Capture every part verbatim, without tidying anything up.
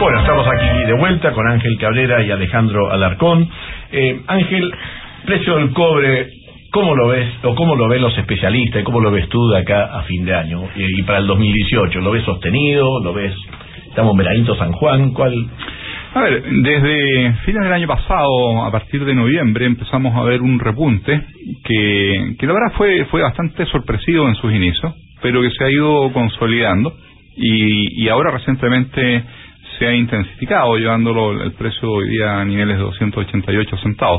Bueno, estamos aquí de vuelta con Ángel Cabrera y Alejandro Alarcón. Eh, Ángel, precio del cobre, ¿cómo lo ves o cómo lo ven los especialistas y cómo lo ves tú de acá a fin de año y, y para el dos mil dieciocho? ¿Lo ves sostenido? ¿Lo ves, estamos en veranito San Juan? ¿Cuál? A ver, desde fines del año pasado, a partir de noviembre, empezamos a ver un repunte que, que la verdad fue, fue bastante sorpresivo en sus inicios, pero que se ha ido consolidando y, y ahora recientemente se ha intensificado, llevándolo el precio hoy día a niveles de doscientos ochenta y ocho centavos.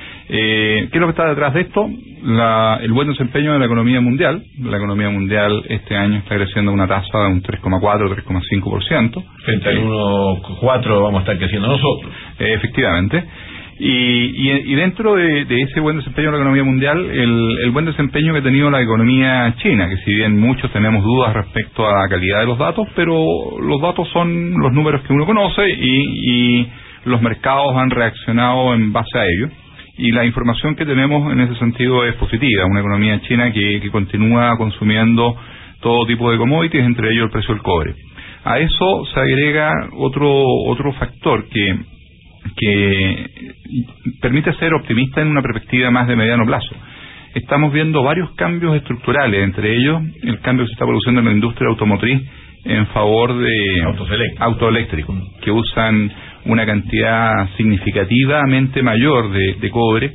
Eh, ¿Qué es lo que está detrás de esto? La, el buen desempeño de la economía mundial. La economía mundial este año está creciendo a una tasa de un tres coma cuatro, tres coma cinco por ciento. Frente al uno coma cuatro vamos a estar creciendo nosotros. Eh, efectivamente. Y, y, y dentro de, de ese buen desempeño de la economía mundial, el, el buen desempeño que ha tenido la economía china, que si bien muchos tenemos dudas respecto a la calidad de los datos, pero los datos son los números que uno conoce y, y los mercados han reaccionado en base a ello. Y la información que tenemos en ese sentido es positiva, una economía china que, que continúa consumiendo todo tipo de commodities, entre ellos el precio del cobre. A eso se agrega otro otro factor que, que permite ser optimista en una perspectiva más de mediano plazo. Estamos viendo varios cambios estructurales, entre ellos el cambio que se está produciendo en la industria automotriz en favor de autos eléctricos, autos eléctricos que usan una cantidad significativamente mayor de, de cobre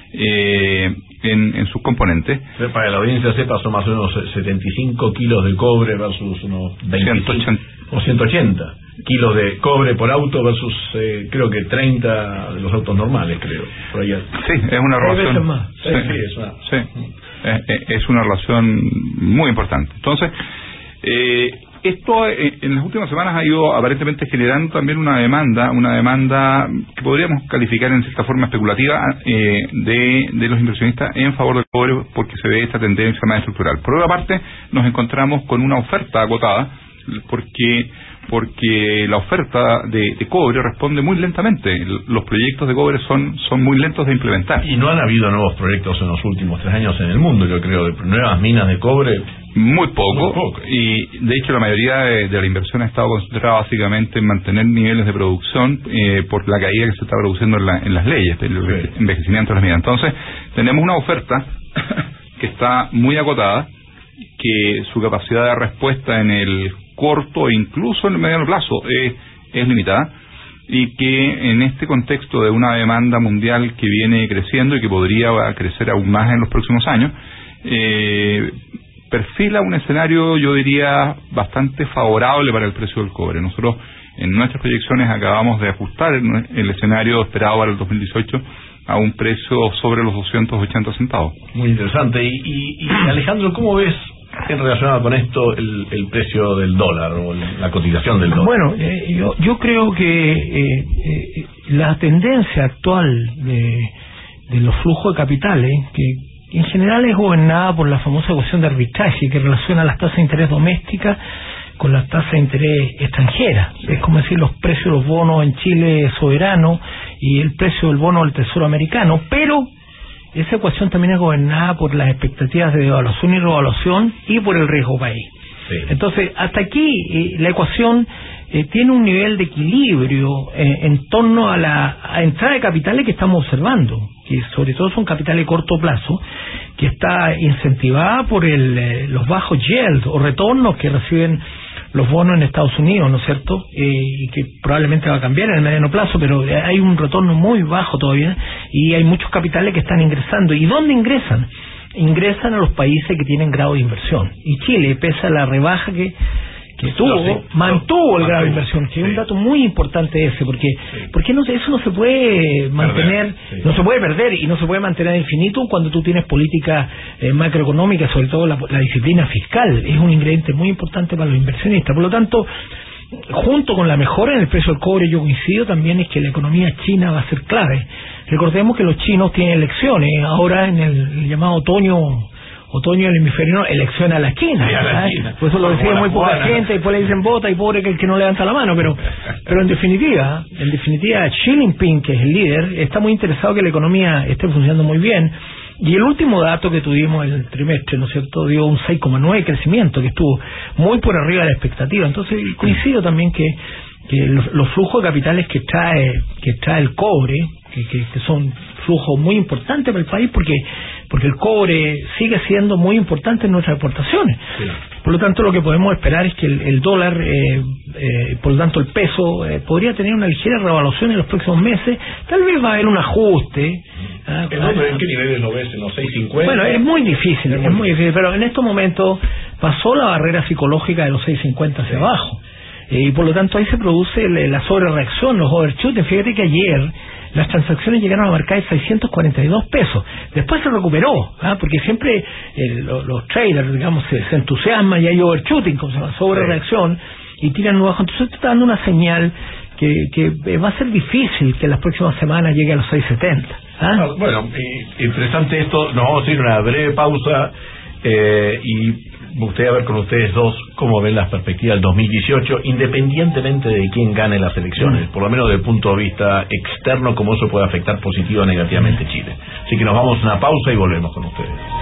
eh, en, en sus componentes. Para que la audiencia sepa, son más o menos setenta y cinco kilos de cobre versus unos veinticinco ciento ochenta. O ciento ochenta kilos de cobre por auto versus eh, creo que treinta de los autos normales, creo. Por allá. Sí, es una relación. Más. Sí, sí, sí, es una. Sí, es, es una relación muy importante. Entonces, eh, esto eh, en las últimas semanas ha ido aparentemente generando también una demanda, una demanda que podríamos calificar en cierta forma especulativa eh, de, de los inversionistas en favor del cobre, porque se ve esta tendencia más estructural. Por otra parte, nos encontramos con una oferta agotada, porque porque la oferta de, de cobre responde muy lentamente. Los proyectos de cobre son son muy lentos de implementar. Y no han habido nuevos proyectos en los últimos tres años en el mundo, yo creo, de nuevas minas de cobre. Muy poco, muy poco. Y de hecho la mayoría de, de la inversión ha estado concentrada básicamente en mantener niveles de producción eh, por la caída que se está produciendo en, la, en las leyes, el sí. envejecimiento de las minas. Entonces, tenemos una oferta que está muy acotada, que su capacidad de respuesta en el corto e incluso en el mediano plazo es, es limitada, y que en este contexto de una demanda mundial que viene creciendo y que podría crecer aún más en los próximos años, eh, perfila un escenario, yo diría, bastante favorable para el precio del cobre. Nosotros en nuestras proyecciones acabamos de ajustar el, el escenario esperado para el dos mil dieciocho a un precio sobre los doscientos ochenta centavos. Muy interesante. Y, y, y Alejandro, ¿cómo ves en relacionado con esto el, el precio del dólar o la cotización del dólar? Bueno, eh, yo, yo creo que eh, eh, la tendencia actual de, de los flujos de capitales, que en general es gobernada por la famosa ecuación de arbitraje que relaciona las tasas de interés domésticas con las tasas de interés extranjeras. Sí. Es como decir los precios de los bonos en Chile soberano y el precio del bono del Tesoro americano, pero esa ecuación también es gobernada por las expectativas de devaluación y revaluación y por el riesgo país. Sí. Entonces, hasta aquí eh, la ecuación eh, tiene un nivel de equilibrio eh, en torno a la a entrada de capitales que estamos observando, que sobre todo son capitales de corto plazo, que está incentivada por el, eh, los bajos yields o retornos que reciben los bonos en Estados Unidos, ¿no es cierto? Eh, y que probablemente va a cambiar en el mediano plazo, pero hay un retorno muy bajo todavía y hay muchos capitales que están ingresando. ¿Y dónde ingresan? Ingresan a los países que tienen grado de inversión. Y Chile, pese a la rebaja que que tuvo, no, sí, mantuvo no, el grado de inversión, que sí. Es un dato muy importante ese, porque sí. porque no, eso no se puede mantener, sí. no se puede perder y no se puede mantener infinito cuando tú tienes políticas eh, macroeconómicas, sobre todo la, la disciplina fiscal, es un ingrediente muy importante para los inversionistas. Por lo tanto, junto con la mejora en el precio del cobre, yo coincido también es que la economía china va a ser clave. Recordemos que los chinos tienen elecciones, ahora en el, el llamado otoño otoño del hemisferio no, elecciona a la China, sí, a la China. Por eso lo decía muy poca cubana. Gente, y después le dicen vota y pobre que el que no levanta la mano, pero pero en definitiva, en definitiva Xi Jinping, que es el líder, está muy interesado que la economía esté funcionando muy bien, y el último dato que tuvimos el trimestre, ¿no es cierto?, dio un seis coma nueve crecimiento, que estuvo muy por arriba de la expectativa. Entonces coincido también que que los, los flujos de capitales que trae que trae el cobre, que, que, que son flujos muy importantes para el país, porque porque el cobre sigue siendo muy importante en nuestras exportaciones. Sí. Por lo tanto, lo que podemos esperar es que el, el dólar, eh, eh, por lo tanto el peso, eh, podría tener una ligera revaluación en los próximos meses. Tal vez va a haber un ajuste. ¿En, dónde, ¿En qué niveles lo ves? ¿En los seis cincuenta? Bueno, es muy difícil, es muy difícil, pero en estos momentos pasó la barrera psicológica de los seis cincuenta hacia sí. abajo. Eh, y por lo tanto ahí se produce el, la sobrereacción, los overshooting. Fíjate que ayer las transacciones llegaron a marcar seiscientos cuarenta y dos pesos. Después se recuperó, ¿ah? Porque siempre eh, los, los traders, digamos, se, se entusiasman y hay overshooting, como se llama, sobrereacción, sí. y tiran un bajo. Entonces esto está dando una señal que, que va a ser difícil que en las próximas semanas llegue a los seis setenta. ¿Ah? Ah, bueno, eh, interesante esto. Nos vamos a ir a una breve pausa eh, y me gustaría ver con ustedes dos cómo ven las perspectivas del dos mil dieciocho, independientemente de quién gane las elecciones, por lo menos desde el punto de vista externo, cómo eso puede afectar positiva o negativamente a Chile. Así que nos vamos a una pausa y volvemos con ustedes.